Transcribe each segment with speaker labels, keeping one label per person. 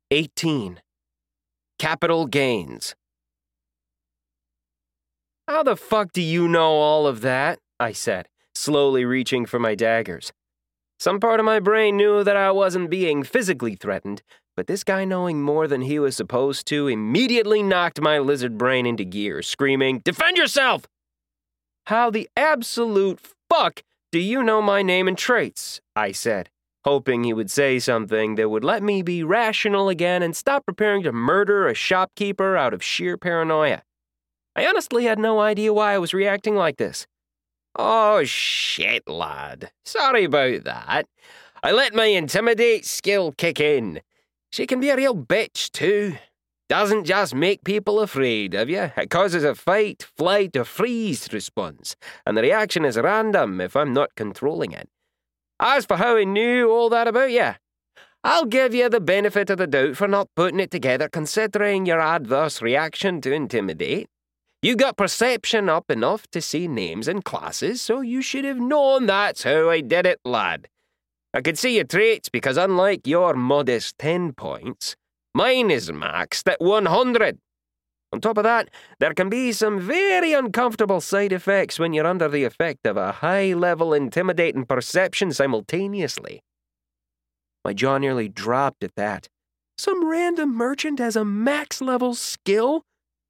Speaker 1: 18. Capital gains. "How the fuck do you know all of that?" I said, slowly reaching for my daggers. Some part of my brain knew that I wasn't being physically threatened, but this guy knowing more than he was supposed to immediately knocked my lizard brain into gear, screaming, "Defend yourself!" "How the absolute fuck do you know my name and traits?" I said, hoping he would say something that would let me be rational again and stop preparing to murder a shopkeeper out of sheer paranoia. I honestly had no idea why I was reacting like this. "Oh, shit, lad. Sorry about that. I let my intimidate skill kick in. She can be a real bitch, too. Doesn't just make people afraid of you. It causes a fight, flight, or freeze response, and the reaction is random if I'm not controlling it. As for how I knew all that about you, I'll give you the benefit of the doubt for not putting it together considering your adverse reaction to intimidate. You got perception up enough to see names and classes, so you should have known that's how I did it, lad. I could see your traits because unlike your modest 10 points, mine is maxed at 100. On top of that, there can be some very uncomfortable side effects when you're under the effect of a high-level intimidating perception simultaneously." My jaw nearly dropped at that. Some random merchant has a max-level skill?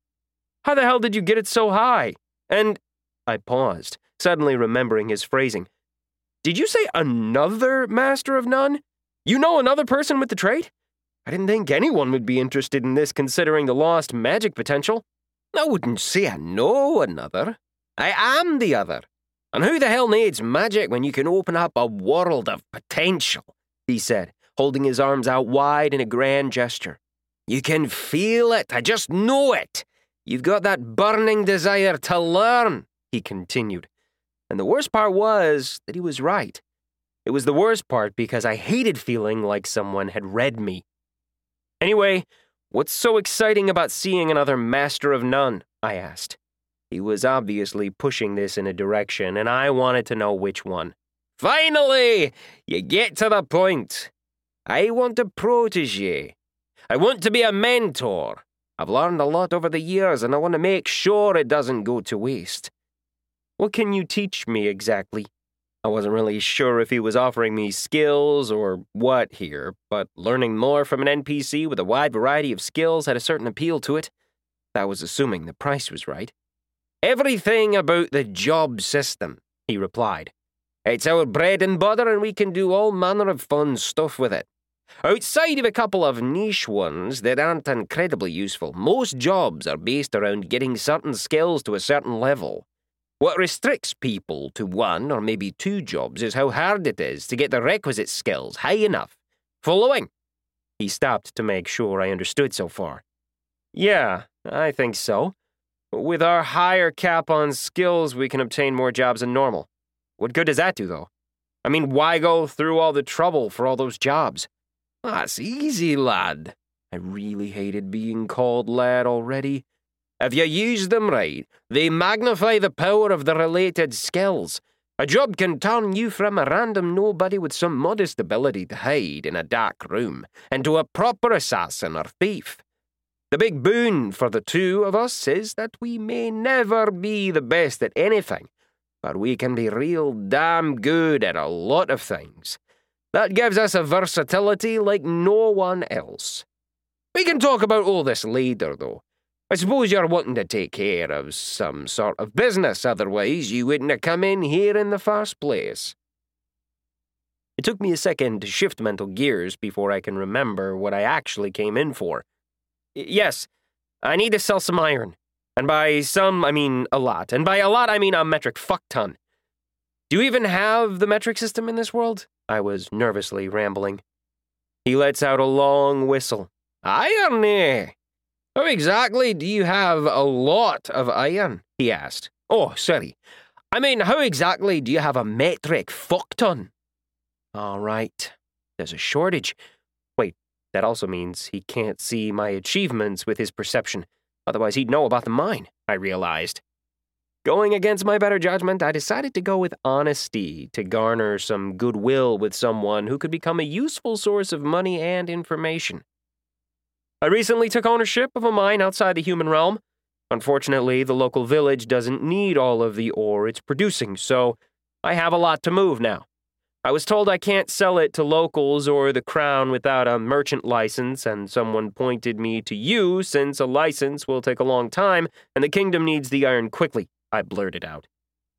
Speaker 1: How the hell did you get it so high? And I paused, suddenly remembering his phrasing. "Did you say another Master of None? You know another person with the trait? I didn't think anyone would be interested in this considering the lost magic potential." "I wouldn't say I know another. I am the other. And who the hell needs magic when you can open up a world of potential?" he said, holding his arms out wide in a grand gesture. "You can feel it. I just know it. You've got that burning desire to learn," he continued. And the worst part was that he was right. It was the worst part because I hated feeling like someone had read me. "Anyway, what's so exciting about seeing another Master of None?" I asked. He was obviously pushing this in a direction, and I wanted to know which one. "Finally, you get to the point. I want a protégé. I want to be a mentor. I've learned a lot over the years, and I want to make sure it doesn't go to waste." "What can you teach me exactly?" I wasn't really sure if he was offering me skills or what here, but learning more from an NPC with a wide variety of skills had a certain appeal to it. That was assuming the price was right. "Everything about the job system," he replied. "It's our bread and butter, and we can do all manner of fun stuff with it. Outside of a couple of niche ones that aren't incredibly useful, most jobs are based around getting certain skills to a certain level. What restricts people to one or maybe two jobs is how hard it is to get the requisite skills high enough. Following?" He stopped to make sure I understood so far. "Yeah, I think so. With our higher cap on skills, we can obtain more jobs than normal. What good does that do, though? I mean, why go through all the trouble for all those jobs?" "That's easy, lad." I really hated being called lad already. "If you use them right, they magnify the power of the related skills. A job can turn you from a random nobody with some modest ability to hide in a dark room into a proper assassin or thief. The big boon for the two of us is that we may never be the best at anything, but we can be real damn good at a lot of things. That gives us a versatility like no one else. We can talk about all this later, though. I suppose you're wanting to take care of some sort of business, otherwise you wouldn't have come in here in the first place." It took me a second to shift mental gears before I can remember what I actually came in for. "Yes, I need to sell some iron. And by some, I mean a lot. And by a lot, I mean a metric fuck ton. Do you even have the metric system in this world?" I was nervously rambling. He lets out a long whistle. "Iron, eh? How exactly do you have a lot of iron?" he asked. "Oh, sorry. I mean, how exactly do you have a metric fuck ton?" All right. There's a shortage. Wait, that also means he can't see my achievements with his perception. Otherwise, he'd know about the mine, I realized. Going against my better judgment, I decided to go with honesty to garner some goodwill with someone who could become a useful source of money and information. I recently took ownership of a mine outside the human realm. Unfortunately, the local village doesn't need all of the ore it's producing, so I have a lot to move now. I was told I can't sell it to locals or the crown without a merchant license, and someone pointed me to you since a license will take a long time and the kingdom needs the iron quickly, I blurted out.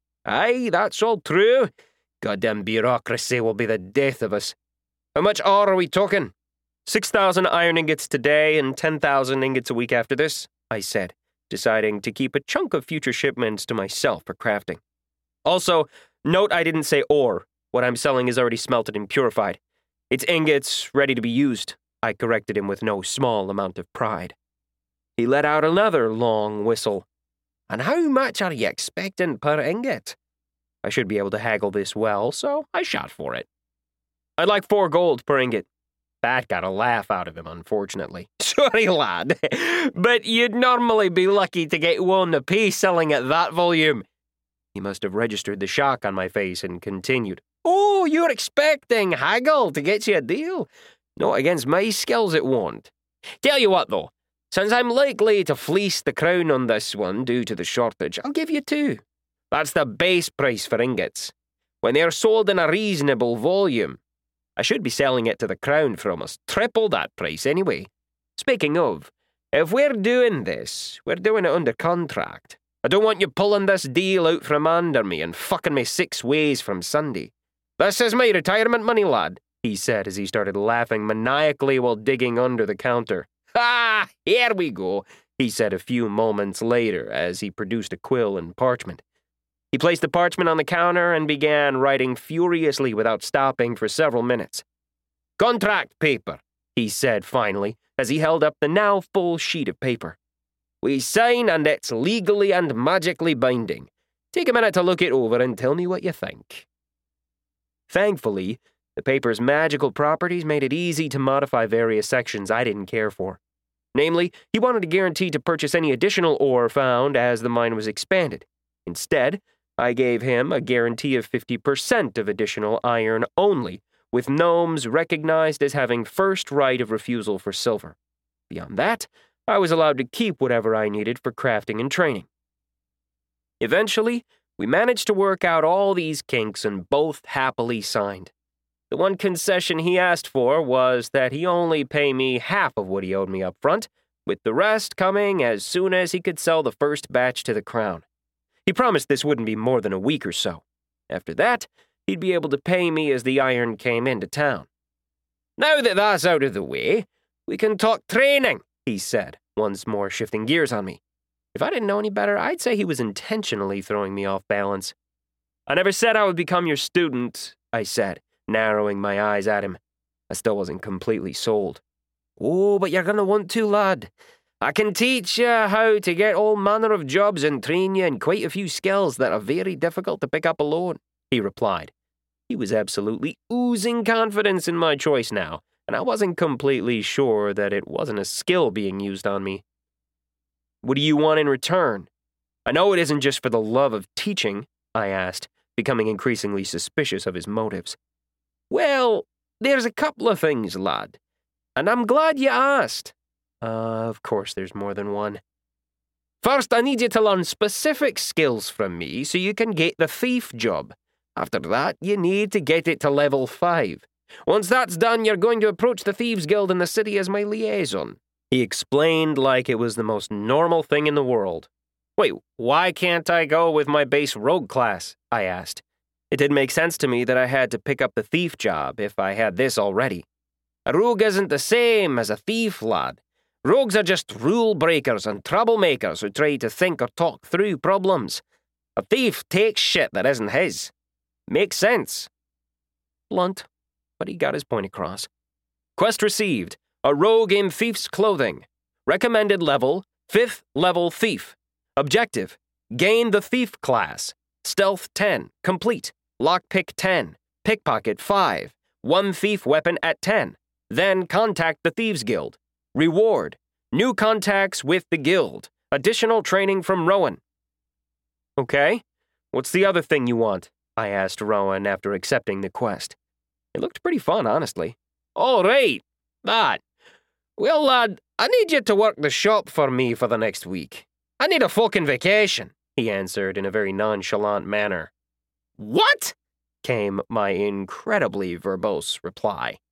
Speaker 1: Aye, that's all true. Goddamn bureaucracy will be the death of us. How much ore are we talking? 6,000 iron ingots today and 10,000 ingots a week after this, I said, deciding to keep a chunk of future shipments to myself for crafting. Also, note I didn't say ore. What I'm selling is already smelted and purified. It's ingots ready to be used, I corrected him with no small amount of pride. He let out another long whistle. And how much are you expecting per ingot? I should be able to haggle this well, so I shot for it. I'd like 4 gold per ingot. That got a laugh out of him, unfortunately. Sorry, lad, but you'd normally be lucky to get 1 apiece selling at that volume. He must have registered the shock on my face and continued. Oh, you're expecting haggle to get you a deal? Not against my skills, it won't. Tell you what, though, since I'm likely to fleece the crown on this one due to the shortage, I'll give you 2. That's the base price for ingots. When they're sold in a reasonable volume, I should be selling it to the crown for almost triple that price anyway. Speaking of, if we're doing this, we're doing it under contract. I don't want you pulling this deal out from under me and fucking me 6 ways from Sunday. This is my retirement money, lad, he said as he started laughing maniacally while digging under the counter. Ha! Here we go, he said a few moments later as he produced a quill and parchment. He placed the parchment on the counter and began writing furiously without stopping for several minutes. Contract paper, he said finally, as he held up the now full sheet of paper. We sign and it's legally and magically binding. Take a minute to look it over and tell me what you think. Thankfully, the paper's magical properties made it easy to modify various sections I didn't care for. Namely, he wanted a guarantee to purchase any additional ore found as the mine was expanded. Instead, I gave him a guarantee of 50% of additional iron only, with gnomes recognized as having first right of refusal for silver. Beyond that, I was allowed to keep whatever I needed for crafting and training. Eventually, we managed to work out all these kinks and both happily signed. The one concession he asked for was that he only pay me half of what he owed me up front, with the rest coming as soon as he could sell the first batch to the crown. He promised this wouldn't be more than a week or so. After that, he'd be able to pay me as the iron came into town. Now that that's out of the way, we can talk training, he said, once more shifting gears on me. If I didn't know any better, I'd say he was intentionally throwing me off balance. I never said I would become your student, I said, narrowing my eyes at him. I still wasn't completely sold. Oh, but you're going to want to, lad. I can teach you how to get all manner of jobs and train you in quite a few skills that are very difficult to pick up alone, he replied. He was absolutely oozing confidence in my choice now, and I wasn't completely sure that it wasn't a skill being used on me. What do you want in return? I know it isn't just for the love of teaching, I asked, becoming increasingly suspicious of his motives. Well, there's a couple of things, lad, and I'm glad you asked. Of course there's more than one. First, I need you to learn specific skills from me so you can get the thief job. After that, you need to get it to level 5. Once that's done, you're going to approach the Thieves Guild in the city as my liaison. He explained like it was the most normal thing in the world. Wait, why can't I go with my base rogue class? I asked. It didn't make sense to me that I had to pick up the thief job if I had this already. A rogue isn't the same as a thief, lad. Rogues are just rule breakers and troublemakers who try to think or talk through problems. A thief takes shit that isn't his. Makes sense. Blunt, but he got his point across. Quest received. A rogue in thief's clothing. Recommended level, 5th level thief. Objective, gain the thief class. Stealth 10, complete. Lockpick 10, pickpocket 5. 1 thief weapon at 10. Then contact the Thieves Guild. Reward, new contacts with the guild. Additional training from Rowan. Okay, what's the other thing you want? I asked Rowan after accepting the quest. It looked pretty fun, honestly. All right, that. Well, lad, I need you to work the shop for me for the next week. I need a fucking vacation, he answered in a very nonchalant manner. What? Came my incredibly verbose reply.